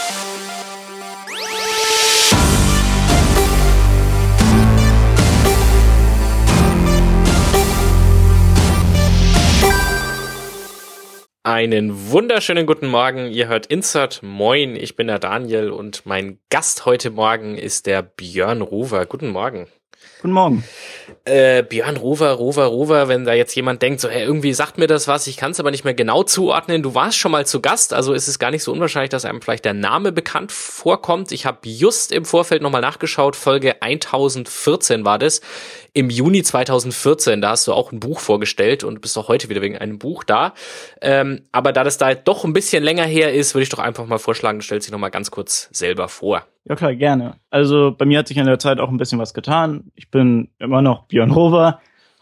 Einen wunderschönen guten Morgen, ihr hört Insert. Moin, ich bin der Daniel und mein Gast heute Morgen ist der Björn Rover. Guten Morgen. Guten Morgen. Björn Rover, wenn da jetzt jemand denkt, so, hey, irgendwie sagt mir das was, ich kann es aber nicht mehr genau zuordnen. Du warst schon mal zu Gast, also ist es gar nicht so unwahrscheinlich, dass einem vielleicht der Name bekannt vorkommt. Ich habe just im Vorfeld nochmal nachgeschaut, Folge 1014 war das, im Juni 2014, da hast du auch ein Buch vorgestellt und bist auch heute wieder wegen einem Buch da. Aber da das da doch ein bisschen länger her ist, würde ich doch einfach mal vorschlagen, du stellst dich nochmal ganz kurz selber vor. Ja klar, gerne. Also bei mir hat sich in der Zeit auch ein bisschen was getan. Ich bin immer noch Björn Rover,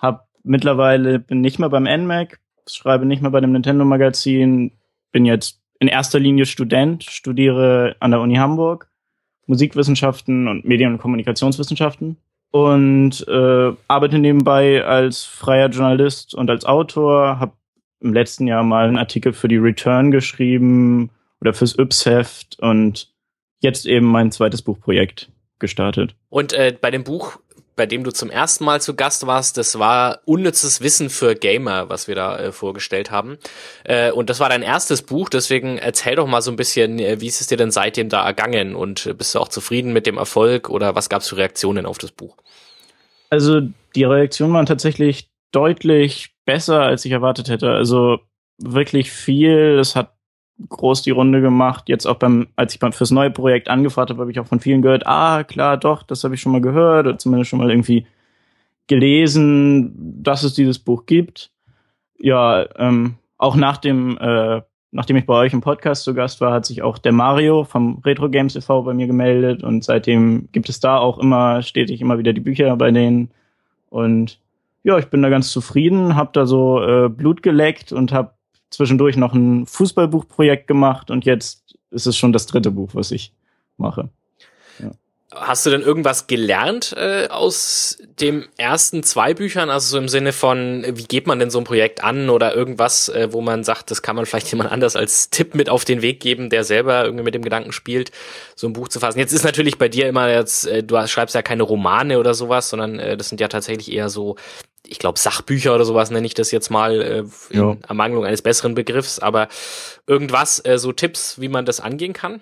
bin nicht mehr beim NMAC, schreibe nicht mehr bei dem Nintendo-Magazin, bin jetzt in erster Linie Student, studiere an der Uni Hamburg Musikwissenschaften und Medien- und Kommunikationswissenschaften und arbeite nebenbei als freier Journalist und als Autor, habe im letzten Jahr mal einen Artikel für die Return geschrieben oder fürs Yps-Heft und jetzt eben mein zweites Buchprojekt gestartet. Und bei dem Buch, bei dem du zum ersten Mal zu Gast warst, das war Unnützes Wissen für Gamer, was wir da vorgestellt haben. Und das war dein erstes Buch, deswegen erzähl doch mal so ein bisschen, wie ist es dir denn seitdem da ergangen? Und bist du auch zufrieden mit dem Erfolg oder was gab es für Reaktionen auf das Buch? Also die Reaktionen waren tatsächlich deutlich besser, als ich erwartet hätte. Also wirklich viel, es hat groß die Runde gemacht. Jetzt auch als ich fürs neue Projekt angefragt habe ich auch von vielen gehört, klar, doch, das habe ich schon mal gehört oder zumindest schon mal irgendwie gelesen, dass es dieses Buch gibt. Ja, auch nachdem ich bei euch im Podcast zu Gast war, hat sich auch der Mario vom Retro Games e.V. bei mir gemeldet und seitdem gibt es da auch stetig immer wieder die Bücher bei denen und ja, ich bin da ganz zufrieden, habe da so Blut geleckt und habe zwischendurch noch ein Fußballbuchprojekt gemacht und jetzt ist es schon das dritte Buch, was ich mache. Ja. Hast du denn irgendwas gelernt aus den ersten 2 Büchern? Also so im Sinne von, wie geht man denn so ein Projekt an oder irgendwas, wo man sagt, das kann man vielleicht jemand anders als Tipp mit auf den Weg geben, der selber irgendwie mit dem Gedanken spielt, so ein Buch zu fassen. Jetzt ist natürlich bei dir immer du schreibst ja keine Romane oder sowas, sondern das sind ja tatsächlich eher so, ich glaube, Sachbücher oder sowas nenne ich das jetzt mal in Ermangelung eines besseren Begriffs, aber irgendwas, so Tipps, wie man das angehen kann?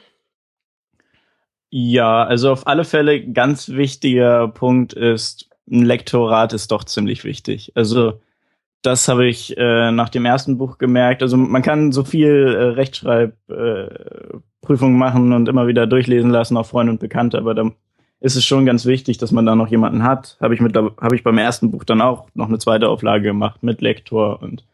Ja, also auf alle Fälle ganz wichtiger Punkt ist, ein Lektorat ist doch ziemlich wichtig. Also das habe ich nach dem ersten Buch gemerkt. Also man kann so viel Rechtschreibprüfungen machen und immer wieder durchlesen lassen, auch Freunde und Bekannte, aber da ist es schon ganz wichtig, dass man da noch jemanden hat. Habe ich beim ersten Buch dann auch noch eine zweite Auflage gemacht mit Lektor und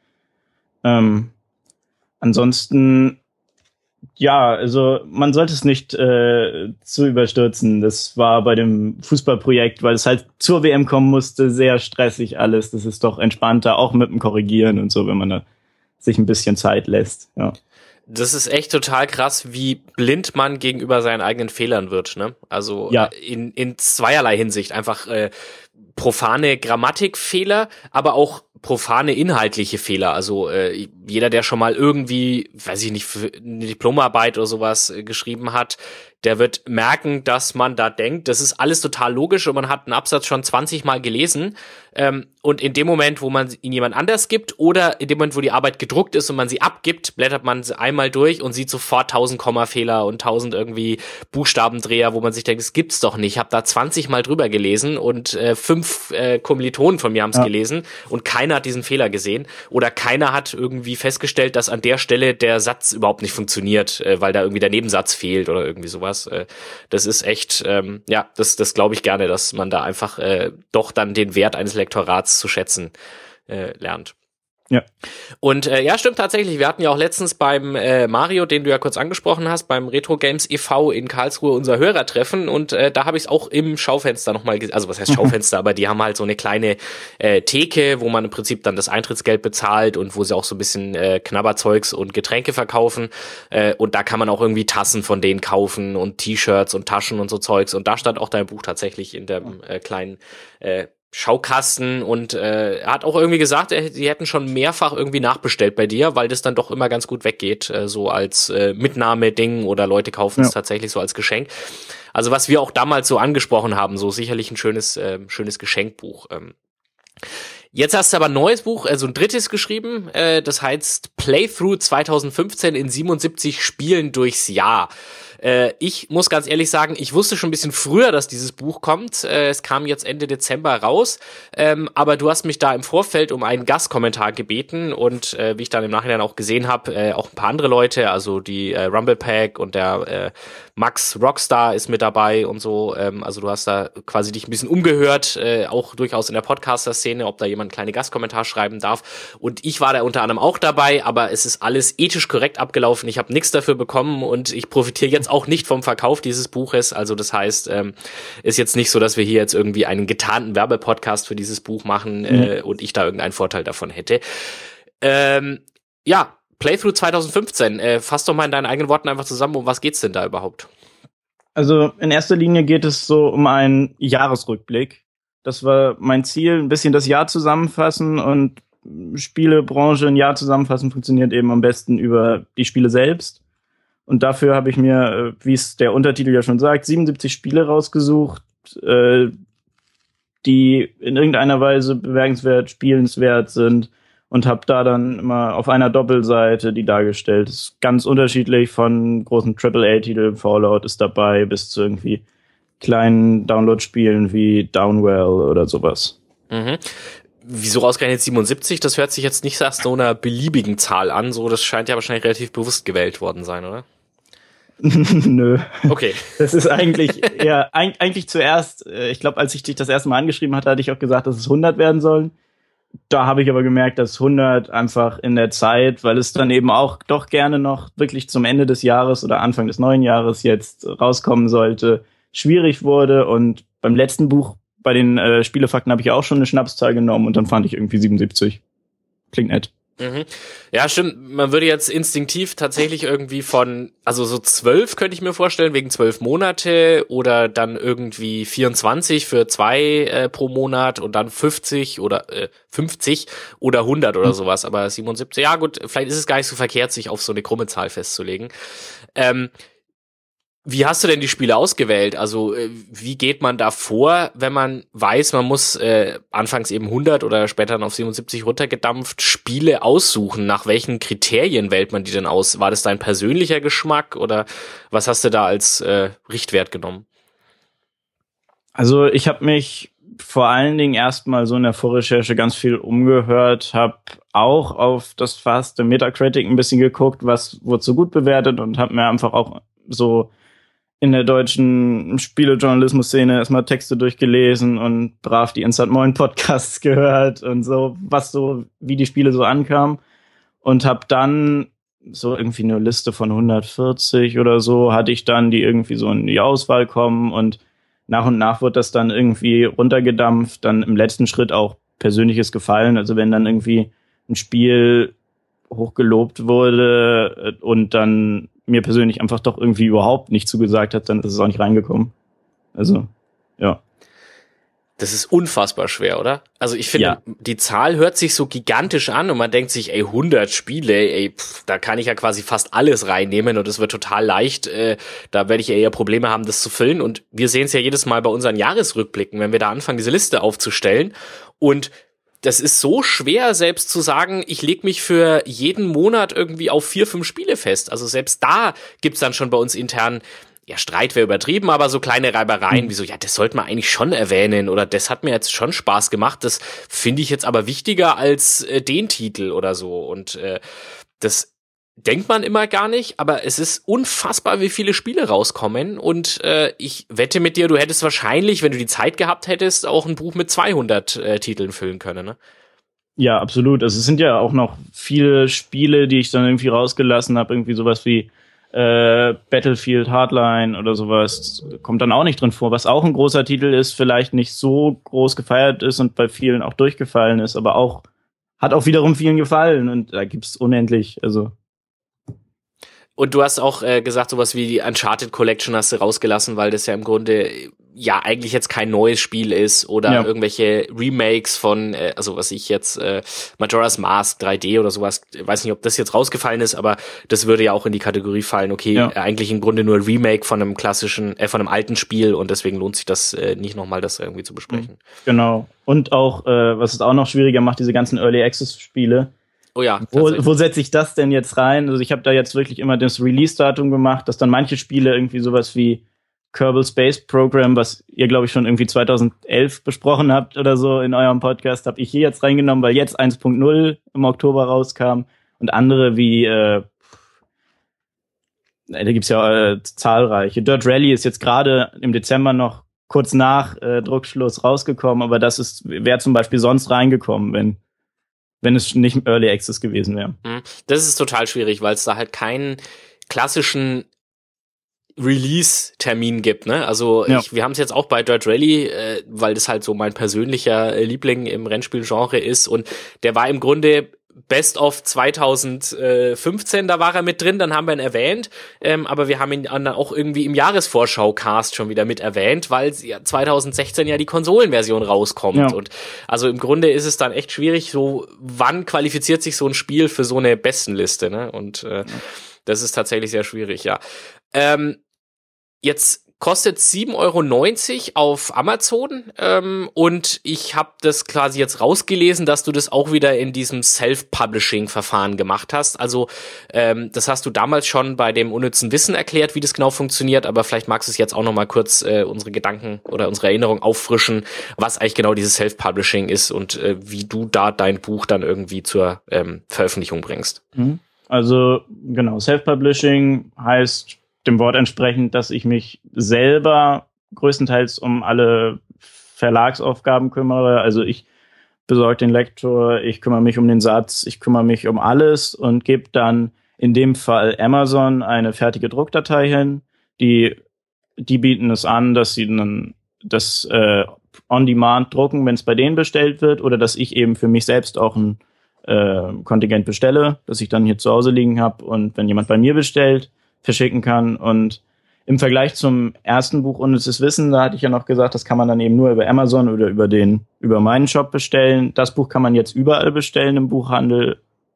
ansonsten ja, also man sollte es nicht zu überstürzen. Das war bei dem Fußballprojekt, weil es halt zur WM kommen musste, sehr stressig alles. Das ist doch entspannter, auch mit dem Korrigieren und so, wenn man da sich ein bisschen Zeit lässt. Ja. Das ist echt total krass, wie blind man gegenüber seinen eigenen Fehlern wird, ne? Also ja. In zweierlei Hinsicht. Einfach profane Grammatikfehler, aber auch profane inhaltliche Fehler. Also jeder, der schon mal irgendwie, weiß ich nicht, für eine Diplomarbeit oder sowas geschrieben hat, der wird merken, dass man da denkt, das ist alles total logisch und man hat einen Absatz schon 20 Mal gelesen. Und in dem Moment, wo man ihn jemand anders gibt oder in dem Moment, wo die Arbeit gedruckt ist und man sie abgibt, blättert man sie einmal durch und sieht sofort 1000 Kommafehler und 1000 irgendwie Buchstabendreher, wo man sich denkt, das gibt's doch nicht. Ich habe da 20 Mal drüber gelesen und 5 Kommilitonen von mir haben es gelesen und keiner hat diesen Fehler gesehen oder keiner hat irgendwie festgestellt, dass an der Stelle der Satz überhaupt nicht funktioniert, weil da irgendwie der Nebensatz fehlt oder irgendwie sowas. Das ist echt, das glaube ich gerne, dass man da einfach doch dann den Wert eines Lektorats zu schätzen lernt. Ja. Und ja, stimmt tatsächlich. Wir hatten ja auch letztens beim Mario, den du ja kurz angesprochen hast, beim Retro Games e.V. in Karlsruhe unser Hörertreffen und da habe ich es auch im Schaufenster nochmal gesehen. Also was heißt Schaufenster, aber die haben halt so eine kleine Theke, wo man im Prinzip dann das Eintrittsgeld bezahlt und wo sie auch so ein bisschen Knabberzeugs und Getränke verkaufen und da kann man auch irgendwie Tassen von denen kaufen und T-Shirts und Taschen und so Zeugs und da stand auch dein Buch tatsächlich in dem kleinen Schaukasten und er hat auch irgendwie gesagt, sie hätten schon mehrfach irgendwie nachbestellt bei dir, weil das dann doch immer ganz gut weggeht, so als Mitnahmeding oder Leute kaufen es tatsächlich so als Geschenk. Also was wir auch damals so angesprochen haben, so sicherlich ein schönes Geschenkbuch. Jetzt hast du aber ein neues Buch, also ein drittes geschrieben, das heißt Playthrough 2015 in 77 Spielen durchs Jahr. Ich muss ganz ehrlich sagen, ich wusste schon ein bisschen früher, dass dieses Buch kommt. Es kam jetzt Ende Dezember raus, aber du hast mich da im Vorfeld um einen Gastkommentar gebeten und wie ich dann im Nachhinein auch gesehen habe, auch ein paar andere Leute, also die Rumble Pack und der Max Rockstar ist mit dabei und so. Also du hast da quasi dich ein bisschen umgehört, auch durchaus in der Podcaster-Szene, ob da jemand einen kleinen Gastkommentar schreiben darf. Und ich war da unter anderem auch dabei, aber es ist alles ethisch korrekt abgelaufen. Ich habe nichts dafür bekommen und ich profitiere jetzt auch nicht vom Verkauf dieses Buches. Also das heißt, ist jetzt nicht so, dass wir hier jetzt irgendwie einen getarnten Werbepodcast für dieses Buch machen und ich da irgendeinen Vorteil davon hätte. Ja, Playthrough 2015. Fass doch mal in deinen eigenen Worten einfach zusammen, um was geht's denn da überhaupt? Also in erster Linie geht es so um einen Jahresrückblick. Das war mein Ziel, ein bisschen das Jahr zusammenfassen, und Spielebranche ein Jahr zusammenfassen funktioniert eben am besten über die Spiele selbst. Und dafür habe ich mir, wie es der Untertitel ja schon sagt, 77 Spiele rausgesucht, die in irgendeiner Weise bemerkenswert, spielenswert sind, und habe da dann immer auf einer Doppelseite die dargestellt. Das ist ganz unterschiedlich, von großen AAA-Titeln, Fallout ist dabei, bis zu irgendwie kleinen Download-Spielen wie Downwell oder sowas. Mhm. Wieso ausgerechnet 77? Das hört sich jetzt nicht nach so einer beliebigen Zahl an. So, das scheint ja wahrscheinlich relativ bewusst gewählt worden sein, oder? Nö. Okay. Das ist eigentlich, ja, eigentlich zuerst, ich glaube, als ich dich das erste Mal angeschrieben hatte, hatte ich auch gesagt, dass es 100 werden sollen. Da habe ich aber gemerkt, dass 100 einfach in der Zeit, weil es dann eben auch doch gerne noch wirklich zum Ende des Jahres oder Anfang des neuen Jahres jetzt rauskommen sollte, schwierig wurde. Und beim letzten Buch, bei den Spielefakten, habe ich auch schon eine Schnapszahl genommen, und dann fand ich irgendwie 77. Klingt nett. Mhm. Ja, stimmt. Man würde jetzt instinktiv tatsächlich irgendwie also so 12 könnte ich mir vorstellen, wegen 12 Monate, oder dann irgendwie 24 für 2 pro Monat und dann 50 oder 50 oder 100 oder sowas. Aber 77, ja gut, vielleicht ist es gar nicht so verkehrt, sich auf so eine krumme Zahl festzulegen. Wie hast du denn die Spiele ausgewählt? Also wie geht man da vor, wenn man weiß, man muss anfangs eben 100 oder später dann auf 77 runtergedampft Spiele aussuchen? Nach welchen Kriterien wählt man die denn aus? War das dein persönlicher Geschmack oder was hast du da als Richtwert genommen? Also ich habe mich vor allen Dingen erstmal so in der Vorrecherche ganz viel umgehört, habe auch auf das Fass der Metacritic ein bisschen geguckt, was wurde so gut bewertet, und habe mir einfach auch so in der deutschen Spielejournalismus-Szene erstmal Texte durchgelesen und brav die Instant Moin Podcasts gehört und so, wie die Spiele so ankamen, und habe dann so irgendwie eine Liste von 140 oder so, hatte ich dann, die irgendwie so in die Auswahl kommen, und nach wurde das dann irgendwie runtergedampft, dann im letzten Schritt auch persönliches Gefallen. Also wenn dann irgendwie ein Spiel hochgelobt wurde und dann mir persönlich einfach doch irgendwie überhaupt nicht zugesagt hat, dann ist es auch nicht reingekommen. Also, ja. Das ist unfassbar schwer, oder? Also ich finde, Die Zahl hört sich so gigantisch an und man denkt sich, 100 Spiele, da kann ich ja quasi fast alles reinnehmen und es wird total leicht. Da werde ich eher Probleme haben, das zu füllen. Und wir sehen es ja jedes Mal bei unseren Jahresrückblicken, wenn wir da anfangen, diese Liste aufzustellen. Und das ist so schwer, selbst zu sagen, ich lege mich für jeden Monat irgendwie auf 4, 5 Spiele fest. Also selbst da gibt's dann schon bei uns intern, ja, Streit wäre übertrieben, aber so kleine Reibereien, wie so, ja, das sollte man eigentlich schon erwähnen oder das hat mir jetzt schon Spaß gemacht, das finde ich jetzt aber wichtiger als den Titel oder so. Und das denkt man immer gar nicht, aber es ist unfassbar, wie viele Spiele rauskommen, und ich wette mit dir, du hättest wahrscheinlich, wenn du die Zeit gehabt hättest, auch ein Buch mit 200 Titeln füllen können, ne? Ja, absolut. Also es sind ja auch noch viele Spiele, die ich dann irgendwie rausgelassen habe, irgendwie sowas wie Battlefield Hardline oder sowas, kommt dann auch nicht drin vor, was auch ein großer Titel ist, vielleicht nicht so groß gefeiert ist und bei vielen auch durchgefallen ist, aber auch hat auch wiederum vielen gefallen, und da gibt's unendlich, also. Und du hast auch gesagt, sowas wie die Uncharted Collection hast du rausgelassen, weil das ja im Grunde ja eigentlich jetzt kein neues Spiel ist oder irgendwelche Remakes von, also was ich jetzt, Majora's Mask 3D oder sowas, weiß nicht, ob das jetzt rausgefallen ist, aber das würde ja auch in die Kategorie fallen, okay, eigentlich im Grunde nur ein Remake von einem klassischen, von einem alten Spiel und deswegen lohnt sich das nicht nochmal, das irgendwie zu besprechen. Genau. Und auch, was es auch noch schwieriger macht, diese ganzen Early Access Spiele. Oh ja. Wo setze ich das denn jetzt rein? Also ich habe da jetzt wirklich immer das Release-Datum gemacht, dass dann manche Spiele irgendwie sowas wie Kerbal Space Program, was ihr, glaube ich, schon irgendwie 2011 besprochen habt oder so in eurem Podcast, habe ich hier jetzt reingenommen, weil jetzt 1.0 im Oktober rauskam. Und andere wie, da gibt's ja zahlreiche. Dirt Rally ist jetzt gerade im Dezember noch kurz nach Druckschluss rausgekommen, aber das wäre zum Beispiel sonst reingekommen, wenn es nicht Early Access gewesen wäre. Das ist total schwierig, weil es da halt keinen klassischen Release-Termin gibt, ne? Also wir haben es jetzt auch bei Dirt Rally, weil das halt so mein persönlicher Liebling im Rennspielgenre ist und der war im Grunde Best of 2015, da war er mit drin, dann haben wir ihn erwähnt, aber wir haben ihn dann auch irgendwie im Jahresvorschau-Cast schon wieder mit erwähnt, weil 2016 ja die Konsolenversion rauskommt und also im Grunde ist es dann echt schwierig, so wann qualifiziert sich so ein Spiel für so eine Bestenliste, ne? Und das ist tatsächlich sehr schwierig, ja. Jetzt kostet 7,90 € auf Amazon und ich habe das quasi jetzt rausgelesen, dass du das auch wieder in diesem Self-Publishing-Verfahren gemacht hast. Also das hast du damals schon bei dem unnützen Wissen erklärt, wie das genau funktioniert, aber vielleicht magst du es jetzt auch noch mal kurz unsere Gedanken oder unsere Erinnerung auffrischen, was eigentlich genau dieses Self-Publishing ist und wie du da dein Buch dann irgendwie zur Veröffentlichung bringst. Also genau, Self-Publishing heißt dem Wort entsprechend, dass ich mich selber größtenteils um alle Verlagsaufgaben kümmere. Also ich besorge den Lektor, ich kümmere mich um den Satz, ich kümmere mich um alles und gebe dann in dem Fall Amazon eine fertige Druckdatei hin. Die bieten es an, dass sie dann das on-demand drucken, wenn es bei denen bestellt wird, oder dass ich eben für mich selbst auch ein Kontingent bestelle, das ich dann hier zu Hause liegen habe und wenn jemand bei mir bestellt, verschicken kann. Und im Vergleich zum ersten Buch Unnützes Wissen, da hatte ich ja noch gesagt, das kann man dann eben nur über Amazon oder über meinen Shop bestellen. Das Buch kann man jetzt überall bestellen im Buchhandel.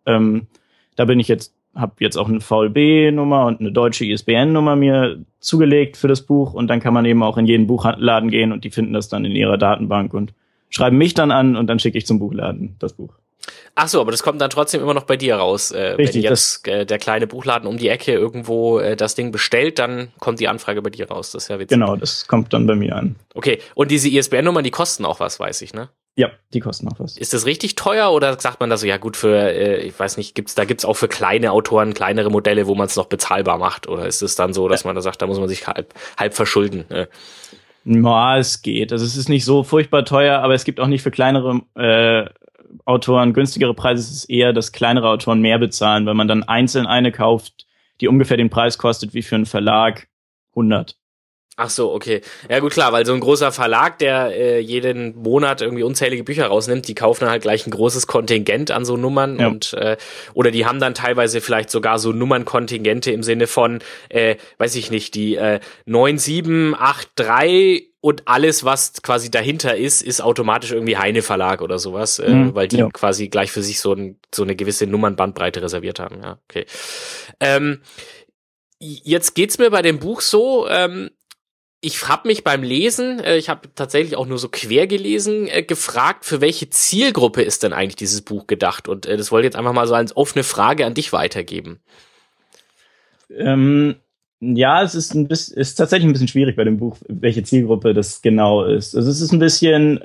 Da bin ich habe jetzt auch eine VLB-Nummer und eine deutsche ISBN-Nummer mir zugelegt für das Buch und dann kann man eben auch in jeden Buchladen gehen und die finden das dann in ihrer Datenbank und schreiben mich dann an und dann schicke ich zum Buchladen das Buch. Ach so, aber das kommt dann trotzdem immer noch bei dir raus. Richtig, wenn jetzt der kleine Buchladen um die Ecke irgendwo das Ding bestellt, dann kommt die Anfrage bei dir raus. Das ist ja witzig. Genau, das kommt dann bei mir an. Okay, und diese ISBN-Nummern, die kosten auch was, weiß ich, ne? Ja, die kosten auch was. Ist das richtig teuer oder sagt man da so, ja gut, für, ich weiß nicht, gibt's auch für kleine Autoren kleinere Modelle, wo man es noch bezahlbar macht? Oder ist es dann so, dass man da sagt, da muss man sich halb verschulden? Ja, es geht. Also es ist nicht so furchtbar teuer, aber es gibt auch nicht für kleinere Autoren günstigere Preise. Es ist eher, dass kleinere Autoren mehr bezahlen, weil man dann einzeln eine kauft, die ungefähr den Preis kostet wie für einen Verlag 100. Ach so, okay. Ja gut, klar, weil so ein großer Verlag, der jeden Monat irgendwie unzählige Bücher rausnimmt, die kaufen dann halt gleich ein großes Kontingent an so Nummern und oder die haben dann teilweise vielleicht sogar so Nummernkontingente im Sinne von, weiß ich nicht, die 9783 und alles, was quasi dahinter ist automatisch irgendwie Heine Verlag oder sowas, weil die quasi gleich für sich so eine gewisse Nummernbandbreite reserviert haben. Ja, okay. Jetzt geht's mir bei dem Buch so, ich habe mich beim Lesen, ich habe tatsächlich auch nur so quer gelesen, gefragt, für welche Zielgruppe ist denn eigentlich dieses Buch gedacht? Und das wollte ich jetzt einfach mal so als offene Frage an dich weitergeben. Ja, es ist tatsächlich ein bisschen schwierig bei dem Buch, welche Zielgruppe das genau ist. Also es ist ein bisschen,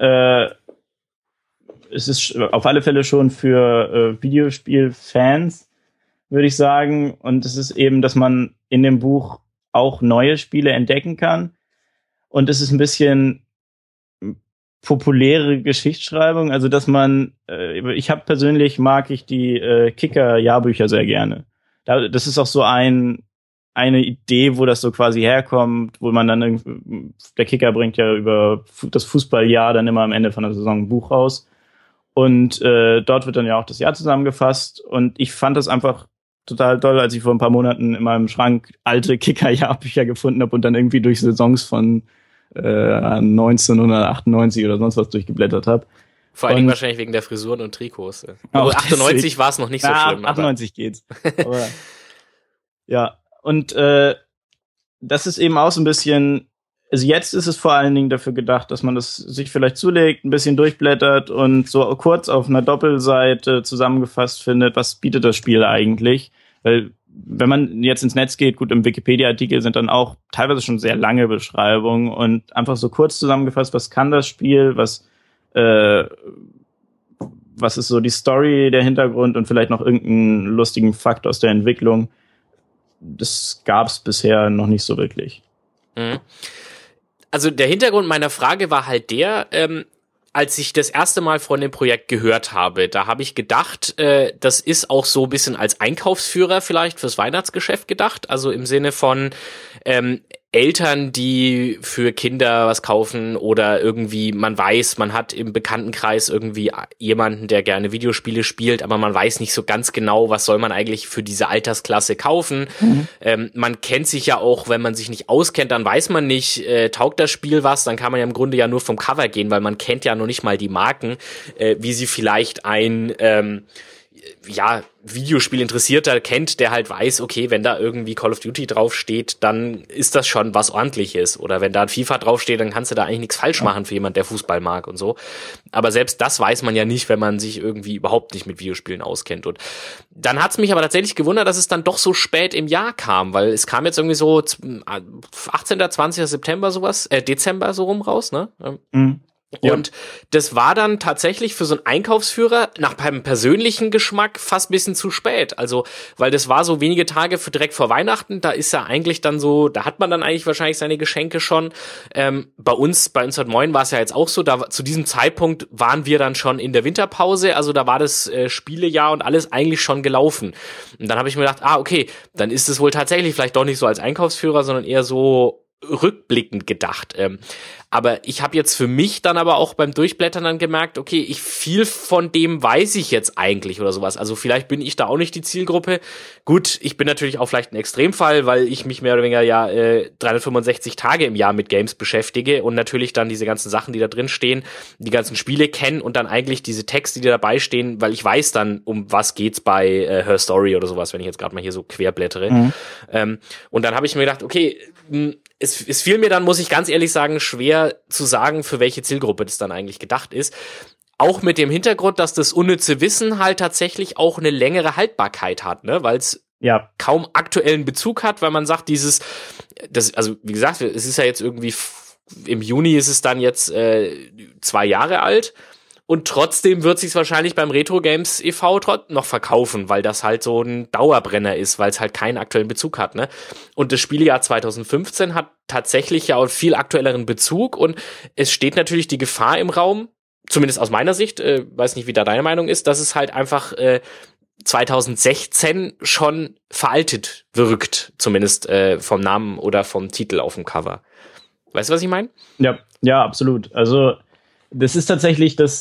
es ist auf alle Fälle schon für Videospielfans, würde ich sagen. Und es ist eben, dass man in dem Buch auch neue Spiele entdecken kann. Und es ist ein bisschen populäre Geschichtsschreibung, also dass man, mag ich die Kicker-Jahrbücher sehr gerne. Das ist auch so eine Idee, wo das so quasi herkommt, wo man dann der Kicker bringt ja über das Fußballjahr dann immer am Ende von der Saison ein Buch raus. Und dort wird dann ja auch das Jahr zusammengefasst. Und ich fand das einfach total toll, als ich vor ein paar Monaten in meinem Schrank alte Kicker-Jahrbücher gefunden habe und dann irgendwie durch Saisons von 1998 oder sonst was durchgeblättert habe. Vor allen Dingen wahrscheinlich wegen der Frisuren und Trikots. Aber 98 war es noch nicht so schlimm. 98 geht's. Aber, ja, und das ist eben auch so ein bisschen, also jetzt ist es vor allen Dingen dafür gedacht, dass man das sich vielleicht zulegt, ein bisschen durchblättert und so kurz auf einer Doppelseite zusammengefasst findet, was bietet das Spiel eigentlich. Weil wenn man jetzt ins Netz geht, gut, im Wikipedia-Artikel sind dann auch teilweise schon sehr lange Beschreibungen und einfach so kurz zusammengefasst, was kann das Spiel, was ist so die Story, der Hintergrund und vielleicht noch irgendeinen lustigen Fakt aus der Entwicklung. Das gab's bisher noch nicht so wirklich. Also der Hintergrund meiner Frage war halt der, als ich das erste Mal von dem Projekt gehört habe, da habe ich gedacht, das ist auch so ein bisschen als Einkaufsführer vielleicht fürs Weihnachtsgeschäft gedacht, also im Sinne von Eltern, die für Kinder was kaufen oder irgendwie, man weiß, man hat im Bekanntenkreis irgendwie jemanden, der gerne Videospiele spielt, aber man weiß nicht so ganz genau, was soll man eigentlich für diese Altersklasse kaufen. Man kennt sich ja auch, wenn man sich nicht auskennt, dann weiß man nicht, taugt das Spiel was, dann kann man ja im Grunde ja nur vom Cover gehen, weil man kennt ja noch nicht mal die Marken, wie sie vielleicht ein Videospiel-Interessierter kennt, der halt weiß, okay, wenn da irgendwie Call of Duty draufsteht, dann ist das schon was Ordentliches. Oder wenn da ein FIFA draufsteht, dann kannst du da eigentlich nichts falsch machen für jemand, der Fußball mag und so. Aber selbst das weiß man ja nicht, wenn man sich irgendwie überhaupt nicht mit Videospielen auskennt. Und dann hat's mich aber tatsächlich gewundert, dass es dann doch so spät im Jahr kam, weil es kam jetzt irgendwie so 18., 20. September sowas, Dezember so rum raus, ne? Und das war dann tatsächlich für so einen Einkaufsführer nach meinem persönlichen Geschmack fast ein bisschen zu spät. Also, weil das war so wenige Tage direkt vor Weihnachten, da ist ja eigentlich dann so, da hat man dann eigentlich wahrscheinlich seine Geschenke schon. Bei uns heute Morgen war es ja jetzt auch so, da zu diesem Zeitpunkt waren wir dann schon in der Winterpause, also da war das Spielejahr und alles eigentlich schon gelaufen. Und dann habe ich mir gedacht, okay, dann ist es wohl tatsächlich vielleicht doch nicht so als Einkaufsführer, sondern eher so rückblickend gedacht. Aber ich habe jetzt für mich dann aber auch beim Durchblättern dann gemerkt, okay, viel von dem weiß ich jetzt eigentlich oder sowas. Also vielleicht bin ich da auch nicht die Zielgruppe. Gut, ich bin natürlich auch vielleicht ein Extremfall, weil ich mich mehr oder weniger 365 Tage im Jahr mit Games beschäftige und natürlich dann diese ganzen Sachen, die da drin stehen, die ganzen Spiele kennen und dann eigentlich diese Texte, die dabei stehen, weil ich weiß dann, um was geht's bei Her Story oder sowas, wenn ich jetzt gerade mal hier so querblättere. Und dann habe ich mir gedacht, okay, es fiel mir dann, muss ich ganz ehrlich sagen, schwer zu sagen, für welche Zielgruppe das dann eigentlich gedacht ist. Auch mit dem Hintergrund, dass das unnütze Wissen halt tatsächlich auch eine längere Haltbarkeit hat, ne, weil es kaum aktuellen Bezug hat, weil man sagt, also wie gesagt, es ist ja jetzt irgendwie, im Juni ist es dann jetzt 2 Jahre alt. Und trotzdem wird sich's wahrscheinlich beim Retro Games e.V. noch verkaufen, weil das halt so ein Dauerbrenner ist, weil es halt keinen aktuellen Bezug hat, ne? Und das Spielejahr 2015 hat tatsächlich ja auch viel aktuelleren Bezug und es steht natürlich die Gefahr im Raum, zumindest aus meiner Sicht, weiß nicht, wie da deine Meinung ist, dass es halt einfach 2016 schon veraltet wirkt, zumindest vom Namen oder vom Titel auf dem Cover. Weißt du, was ich meine? Ja, absolut. Also das ist tatsächlich dass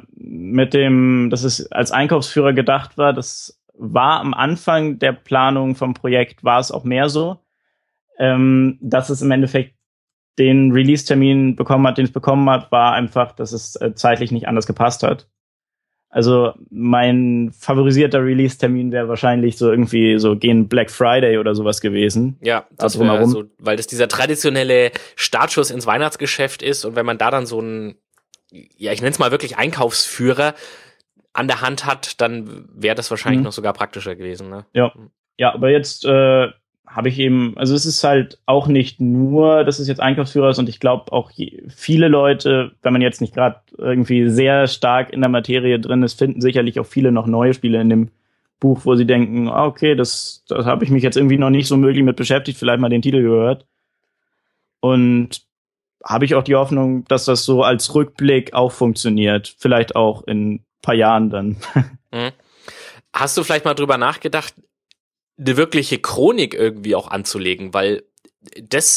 es als Einkaufsführer gedacht war. Das war am Anfang der Planung vom Projekt, war es auch mehr so, dass es im Endeffekt den Release-Termin bekommen hat, den es bekommen hat, war einfach, dass es zeitlich nicht anders gepasst hat. Also mein favorisierter Release-Termin wäre wahrscheinlich so irgendwie so gegen Black Friday oder sowas gewesen. Ja, das wäre so, weil das dieser traditionelle Startschuss ins Weihnachtsgeschäft ist und wenn man da dann so ein, ich nenne es mal wirklich Einkaufsführer an der Hand hat, dann wäre das wahrscheinlich noch sogar praktischer gewesen. Ne? Ja, aber jetzt habe ich eben, also es ist halt auch nicht nur, dass es jetzt Einkaufsführer ist und ich glaube auch viele Leute, wenn man jetzt nicht gerade irgendwie sehr stark in der Materie drin ist, finden sicherlich auch viele noch neue Spiele in dem Buch, wo sie denken, okay, das habe ich mich jetzt irgendwie noch nicht so möglich mit beschäftigt, vielleicht mal den Titel gehört. Und habe ich auch die Hoffnung, dass das so als Rückblick auch funktioniert. Vielleicht auch in ein paar Jahren dann. Hast du vielleicht mal drüber nachgedacht, eine wirkliche Chronik irgendwie auch anzulegen? Weil das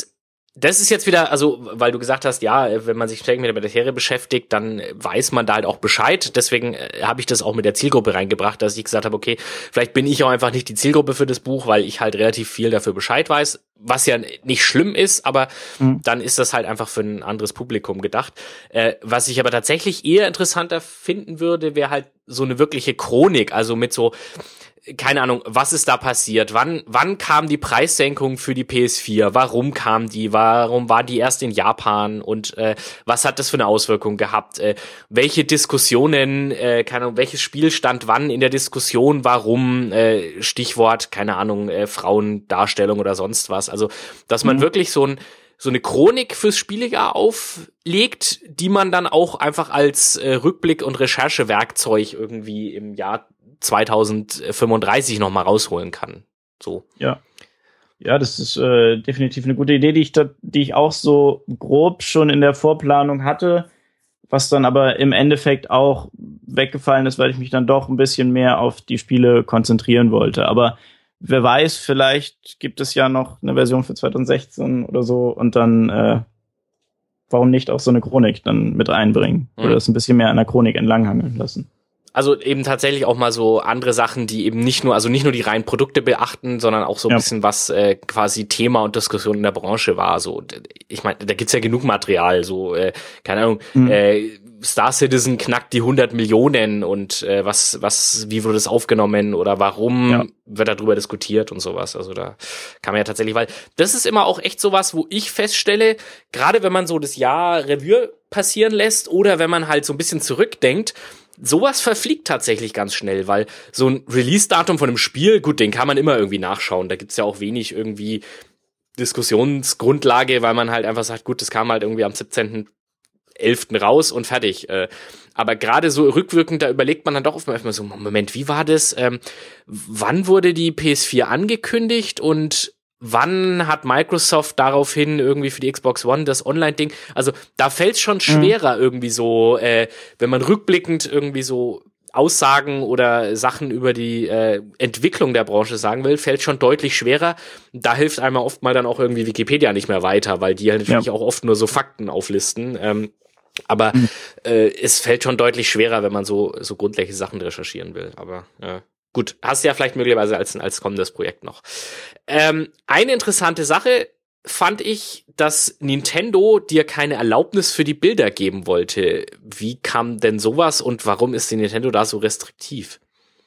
das ist jetzt wieder, also, weil du gesagt hast, ja, wenn man sich ständig mit der Materie beschäftigt, dann weiß man da halt auch Bescheid. Deswegen habe ich das auch mit der Zielgruppe reingebracht, dass ich gesagt habe, okay, vielleicht bin ich auch einfach nicht die Zielgruppe für das Buch, weil ich halt relativ viel dafür Bescheid weiß, was ja nicht schlimm ist, aber dann ist das halt einfach für ein anderes Publikum gedacht. Was ich aber tatsächlich eher interessanter finden würde, wäre halt so eine wirkliche Chronik, also mit so, keine Ahnung, was ist da passiert? Wann kam die Preissenkung für die PS4? Warum kam die? Warum war die erst in Japan? Und was hat das für eine Auswirkung gehabt? Welche Diskussionen, keine Ahnung, welches Spiel stand wann in der Diskussion? Warum? Stichwort, keine Ahnung, Frauendarstellung oder sonst was. Also, dass man wirklich so eine Chronik fürs Spielejahr auflegt, die man dann auch einfach als Rückblick- und Recherchewerkzeug irgendwie im Jahr 2035 noch mal rausholen kann. So. Ja. Ja, das ist definitiv eine gute Idee, die ich auch so grob schon in der Vorplanung hatte, was dann aber im Endeffekt auch weggefallen ist, weil ich mich dann doch ein bisschen mehr auf die Spiele konzentrieren wollte. Aber wer weiß, vielleicht gibt es ja noch eine Version für 2016 oder so und dann warum nicht auch so eine Chronik dann mit einbringen oder das ein bisschen mehr an der Chronik entlanghangeln lassen. Also eben tatsächlich auch mal so andere Sachen, die eben nicht nur die reinen Produkte beachten, sondern auch so ein bisschen was quasi Thema und Diskussion in der Branche war. So, ich meine, da gibt's ja genug Material, so, keine Ahnung, Star Citizen knackt die 100 Millionen und wie wurde das aufgenommen oder warum wird darüber diskutiert und sowas. Also da kann man ja tatsächlich, weil das ist immer auch echt sowas, wo ich feststelle, gerade wenn man so das Jahr Revue passieren lässt oder wenn man halt so ein bisschen zurückdenkt, sowas verfliegt tatsächlich ganz schnell, weil so ein Release-Datum von einem Spiel, gut, den kann man immer irgendwie nachschauen. Da gibt's ja auch wenig irgendwie Diskussionsgrundlage, weil man halt einfach sagt, gut, das kam halt irgendwie am 17.11. raus und fertig. Aber gerade so rückwirkend, da überlegt man dann doch oft mal so, Moment, wie war das? Wann wurde die PS4 angekündigt und wann hat Microsoft daraufhin irgendwie für die Xbox One das Online-Ding? Also da fällt es schon schwerer irgendwie so, wenn man rückblickend irgendwie so Aussagen oder Sachen über die Entwicklung der Branche sagen will, fällt schon deutlich schwerer. Da hilft einem oft mal dann auch irgendwie Wikipedia nicht mehr weiter, weil die halt natürlich auch oft nur so Fakten auflisten. Aber es fällt schon deutlich schwerer, wenn man so grundlegende Sachen recherchieren will. Aber gut, hast du ja vielleicht möglicherweise als kommendes Projekt noch. Eine interessante Sache fand ich, dass Nintendo dir keine Erlaubnis für die Bilder geben wollte. Wie kam denn sowas und warum ist die Nintendo da so restriktiv?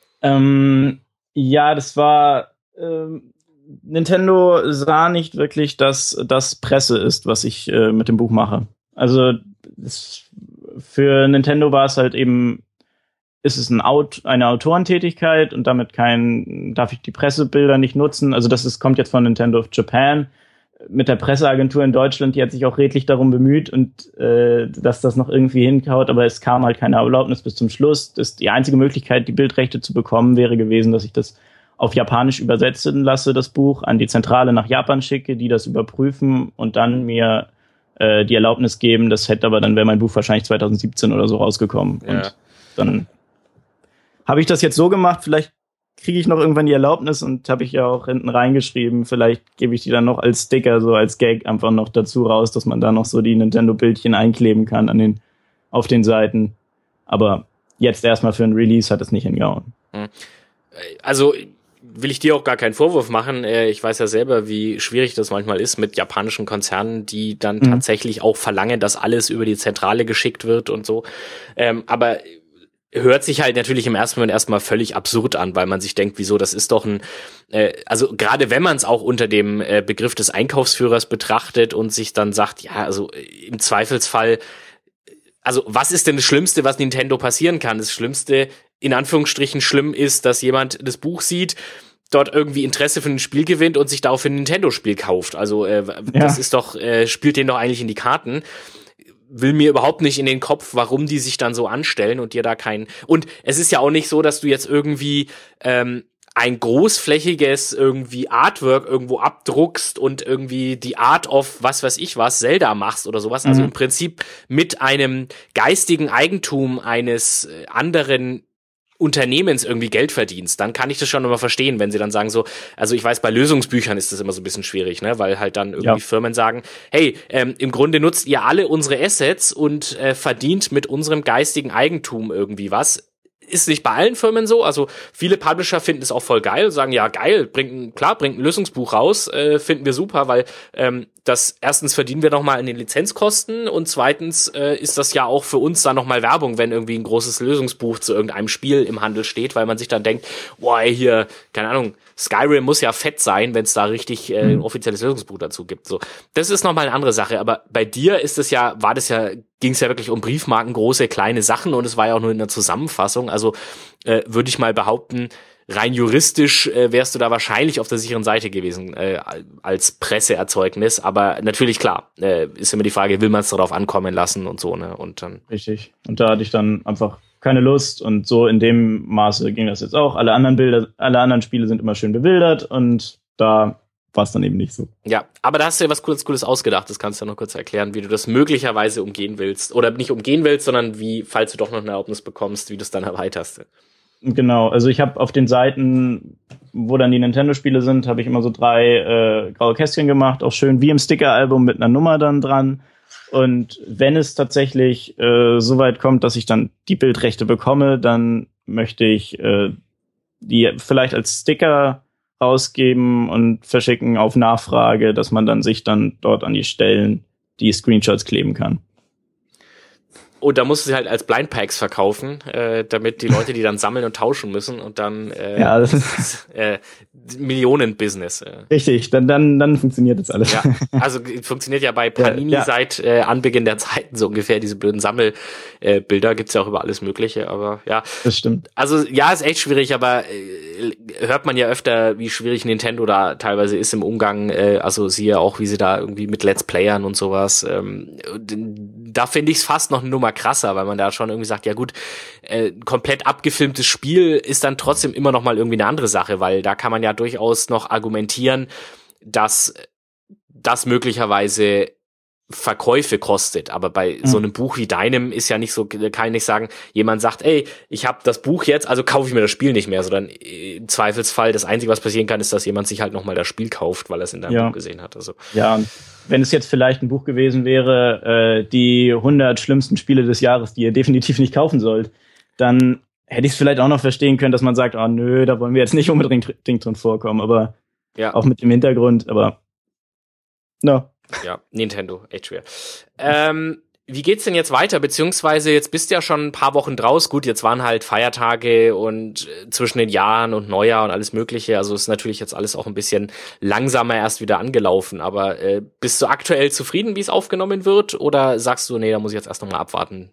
Ja, das war Nintendo sah nicht wirklich, dass das Presse ist, was ich mit dem Buch mache. Also für Nintendo war es halt eben, ist es eine Autorentätigkeit und damit darf ich die Pressebilder nicht nutzen. Also kommt jetzt von Nintendo of Japan. Mit der Presseagentur in Deutschland, die hat sich auch redlich darum bemüht und dass das noch irgendwie hinkaut, aber es kam halt keine Erlaubnis bis zum Schluss. Die einzige Möglichkeit, die Bildrechte zu bekommen, wäre gewesen, dass ich das auf Japanisch übersetzen lasse, das Buch, an die Zentrale nach Japan schicke, die das überprüfen und dann mir die Erlaubnis geben. Das hätte aber dann, wäre mein Buch wahrscheinlich 2017 oder so rausgekommen. Ja. Und dann habe ich das jetzt so gemacht, vielleicht kriege ich noch irgendwann die Erlaubnis und habe ich ja auch hinten reingeschrieben, vielleicht gebe ich die dann noch als Sticker, so als Gag einfach noch dazu raus, dass man da noch so die Nintendo-Bildchen einkleben kann auf den Seiten. Aber jetzt erstmal für ein Release hat es nicht hingehauen. Also will ich dir auch gar keinen Vorwurf machen. Ich weiß ja selber, wie schwierig das manchmal ist mit japanischen Konzernen, die dann tatsächlich auch verlangen, dass alles über die Zentrale geschickt wird und so. Aber hört sich halt natürlich im ersten Moment erstmal völlig absurd an, weil man sich denkt, wieso, das ist doch also gerade wenn man es auch unter dem Begriff des Einkaufsführers betrachtet und sich dann sagt, ja, also im Zweifelsfall, also was ist denn das Schlimmste, was Nintendo passieren kann? Das Schlimmste, in Anführungsstrichen schlimm ist, dass jemand das Buch sieht, dort irgendwie Interesse für ein Spiel gewinnt und sich daraufhin ein Nintendo-Spiel kauft. Also das ist doch, spielt den doch eigentlich in die Karten. Will mir überhaupt nicht in den Kopf, warum die sich dann so anstellen und dir da und es ist ja auch nicht so, dass du jetzt irgendwie ein großflächiges irgendwie Artwork irgendwo abdruckst und irgendwie die Art of was weiß ich was Zelda machst oder sowas. Also im Prinzip mit einem geistigen Eigentum eines anderen Unternehmens irgendwie Geld verdienst, dann kann ich das schon immer verstehen, wenn sie dann sagen so, also ich weiß, bei Lösungsbüchern ist das immer so ein bisschen schwierig, ne, weil halt dann irgendwie Firmen sagen, hey, im Grunde nutzt ihr alle unsere Assets und verdient mit unserem geistigen Eigentum irgendwie was. Ist nicht bei allen Firmen so, also viele Publisher finden es auch voll geil, sagen, ja geil, bringt ein Lösungsbuch raus, finden wir super, weil das erstens verdienen wir nochmal an den Lizenzkosten und zweitens ist das ja auch für uns dann nochmal Werbung, wenn irgendwie ein großes Lösungsbuch zu irgendeinem Spiel im Handel steht, weil man sich dann denkt, boah, hier, keine Ahnung, Skyrim muss ja fett sein, wenn es da richtig ein offizielles Lösungsbuch dazu gibt. So, das ist nochmal eine andere Sache, aber bei dir ist es ja, ging es ja wirklich um Briefmarken, große, kleine Sachen und es war ja auch nur in der Zusammenfassung, also würde ich mal behaupten, rein juristisch wärst du da wahrscheinlich auf der sicheren Seite gewesen als Presseerzeugnis, aber natürlich klar, ist immer die Frage, will man es darauf ankommen lassen und so, ne? Und dann richtig. Und da hatte ich dann einfach keine Lust und so in dem Maße ging das jetzt auch. Alle anderen Spiele sind immer schön bebildert und da war es dann eben nicht so. Ja, aber da hast du ja was Cooles ausgedacht. Das kannst du ja noch kurz erklären, wie du das möglicherweise umgehen willst. Oder nicht umgehen willst, sondern wie, falls du doch noch eine Erlaubnis bekommst, wie du es dann erweiterst. Genau, also ich habe auf den Seiten, wo dann die Nintendo-Spiele sind, habe ich immer so 3 graue Kästchen gemacht, auch schön wie im Sticker-Album mit einer Nummer dann dran. Und wenn es tatsächlich so weit kommt, dass ich dann die Bildrechte bekomme, dann möchte ich die vielleicht als Sticker rausgeben und verschicken auf Nachfrage, dass man dann sich dann dort an die Stellen die Screenshots kleben kann. Und da musst du sie halt als Blindpacks verkaufen, damit die Leute die dann sammeln und tauschen müssen und dann ja, das ist Millionen-Business. Richtig, dann funktioniert das alles. Ja, also funktioniert ja bei Panini seit Anbeginn der Zeiten so ungefähr, diese blöden Sammelbilder gibt's ja auch über alles Mögliche, aber ja. Das stimmt. Also ja, ist echt schwierig, aber hört man ja öfter, wie schwierig Nintendo da teilweise ist im Umgang, also siehe auch, wie sie da irgendwie mit Let's Playern und sowas, da finde ich es fast noch eine Nummer krasser, weil man da schon irgendwie sagt, ja gut, komplett abgefilmtes Spiel ist dann trotzdem immer noch mal irgendwie eine andere Sache, weil da kann man ja durchaus noch argumentieren, dass das möglicherweise Verkäufe kostet, aber bei so einem Buch wie deinem ist ja nicht so, kann ich nicht sagen, jemand sagt, ey, ich habe das Buch jetzt, also kaufe ich mir das Spiel nicht mehr, sondern im Zweifelsfall das Einzige, was passieren kann, ist, dass jemand sich halt nochmal das Spiel kauft, weil er es in deinem Buch gesehen hat. Also. Ja, und wenn es jetzt vielleicht ein Buch gewesen wäre, die 100 schlimmsten Spiele des Jahres, die ihr definitiv nicht kaufen sollt, dann hätte ich es vielleicht auch noch verstehen können, dass man sagt, oh nö, da wollen wir jetzt nicht unbedingt drin vorkommen, aber auch mit dem Hintergrund, aber no. Ja, Nintendo, echt schwer. Wie geht's denn jetzt weiter? Beziehungsweise jetzt bist du ja schon ein paar Wochen draus. Gut, jetzt waren halt Feiertage und zwischen den Jahren und Neujahr und alles Mögliche. Also ist natürlich jetzt alles auch ein bisschen langsamer erst wieder angelaufen. Aber bist du aktuell zufrieden, wie es aufgenommen wird? Oder sagst du, nee, da muss ich jetzt erst nochmal abwarten?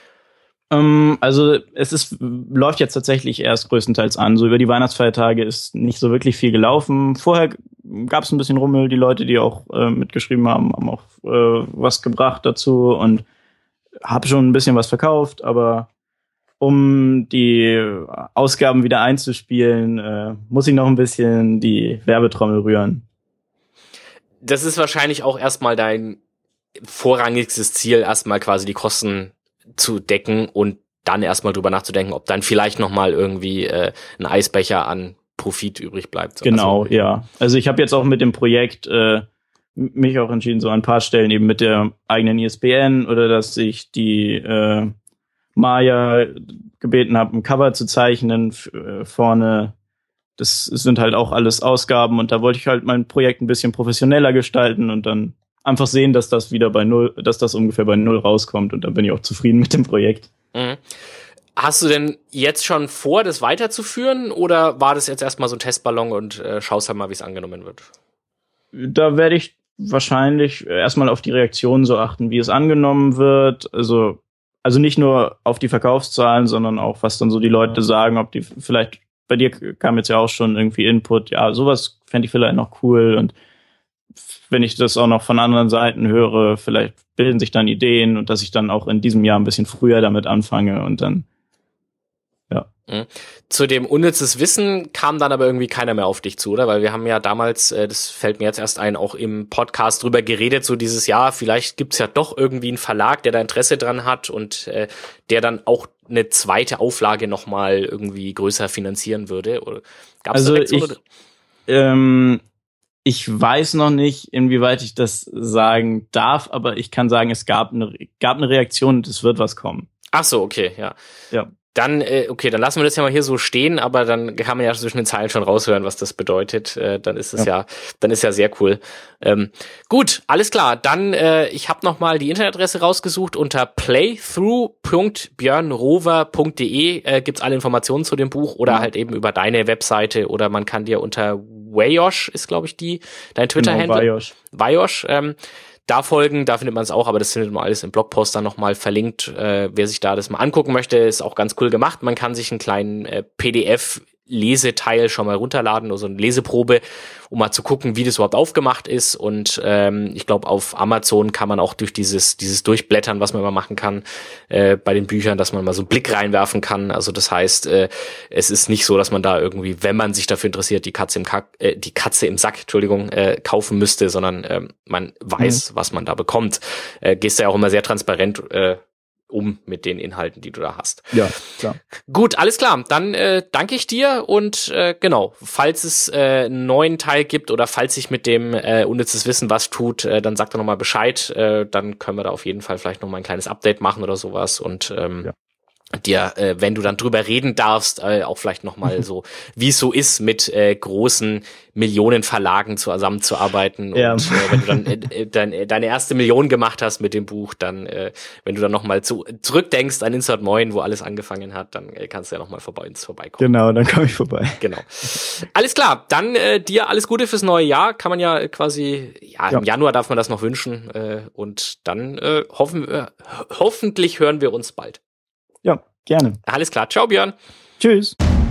Also läuft jetzt tatsächlich erst größtenteils an. So über die Weihnachtsfeiertage ist nicht so wirklich viel gelaufen. Vorher gab es ein bisschen Rummel. Die Leute, die auch mitgeschrieben haben, haben auch was gebracht dazu und habe schon ein bisschen was verkauft. Aber um die Ausgaben wieder einzuspielen, muss ich noch ein bisschen die Werbetrommel rühren. Das ist wahrscheinlich auch erstmal dein vorrangigstes Ziel, erstmal quasi die Kosten zu decken und dann erstmal drüber nachzudenken, ob dann vielleicht nochmal irgendwie ein Eisbecher an Profit übrig bleibt. Genau, also, ja. Also ich habe jetzt auch mit dem Projekt mich auch entschieden, so an ein paar Stellen eben mit der eigenen ISBN oder dass ich die Maya gebeten habe, ein Cover zu zeichnen vorne. Das sind halt auch alles Ausgaben und da wollte ich halt mein Projekt ein bisschen professioneller gestalten und dann einfach sehen, dass das wieder dass das ungefähr bei 0 rauskommt und dann bin ich auch zufrieden mit dem Projekt. Mhm. Hast du denn jetzt schon vor, das weiterzuführen oder war das jetzt erstmal so ein Testballon und schaust halt mal, wie es angenommen wird? Da werde ich wahrscheinlich erstmal auf die Reaktion so achten, wie es angenommen wird. Also nicht nur auf die Verkaufszahlen, sondern auch, was dann so die Leute sagen, ob die vielleicht, bei dir kam jetzt ja auch schon irgendwie Input, ja, sowas fände ich vielleicht noch cool und wenn ich das auch noch von anderen Seiten höre, vielleicht bilden sich dann Ideen und dass ich dann auch in diesem Jahr ein bisschen früher damit anfange und dann, ja. Zu dem unnützes Wissen kam dann aber irgendwie keiner mehr auf dich zu, oder? Weil wir haben ja damals, das fällt mir jetzt erst ein, auch im Podcast drüber geredet, so dieses Jahr, vielleicht gibt's ja doch irgendwie einen Verlag, der da Interesse dran hat und der dann auch eine zweite Auflage nochmal irgendwie größer finanzieren würde. Oder gab's also direkt so? Ich weiß noch nicht, inwieweit ich das sagen darf, aber ich kann sagen, es gab eine Reaktion und es wird was kommen. Ach so, okay, ja. Ja. Dann, okay, dann lassen wir das ja mal hier so stehen, aber dann kann man ja zwischen den Zeilen schon raushören, was das bedeutet. Dann ist es dann ist ja sehr cool. Gut, alles klar. Dann, ich habe nochmal die Internetadresse rausgesucht. Unter playthrough.björnrover.de gibt's alle Informationen zu dem Buch oder halt eben über deine Webseite oder man kann dir unter Wayosh ist, glaube ich, dein Twitter-Handle. Genau, Wayosh. Da folgen, da findet man es auch, aber das findet man alles im Blogpost dann nochmal verlinkt. Wer sich da das mal angucken möchte, ist auch ganz cool gemacht. Man kann sich einen kleinen PDF-Leseteil schon mal runterladen, also eine Leseprobe, um mal zu gucken, wie das überhaupt aufgemacht ist. Und ich glaube, auf Amazon kann man auch durch dieses Durchblättern, was man immer machen kann, bei den Büchern, dass man mal so einen Blick reinwerfen kann. Also das heißt, es ist nicht so, dass man da irgendwie, wenn man sich dafür interessiert, die Katze im Sack, kaufen müsste, sondern man weiß, was man da bekommt. Gehst ja auch immer sehr transparent mit den Inhalten, die du da hast. Ja, klar. Gut, alles klar. Dann danke ich dir und genau, falls es einen neuen Teil gibt oder falls sich mit dem unnützes Wissen was tut, dann sag doch nochmal Bescheid. Dann können wir da auf jeden Fall vielleicht nochmal ein kleines Update machen oder sowas und dir, wenn du dann drüber reden darfst, auch vielleicht nochmal so, wie es so ist, mit großen Millionenverlagen zusammenzuarbeiten. Ja. Und wenn du dann deine erste Million gemacht hast mit dem Buch, dann, wenn du dann nochmal zurückdenkst an Insert Moin, wo alles angefangen hat, dann kannst du ja nochmal vorbeikommen. Genau, dann komme ich vorbei. Genau. Alles klar, dann dir alles Gute fürs neue Jahr. Kann man ja quasi, im Januar darf man das noch wünschen. Und dann hoffentlich hören wir uns bald. Ja, gerne. Alles klar. Ciao, Björn. Tschüss.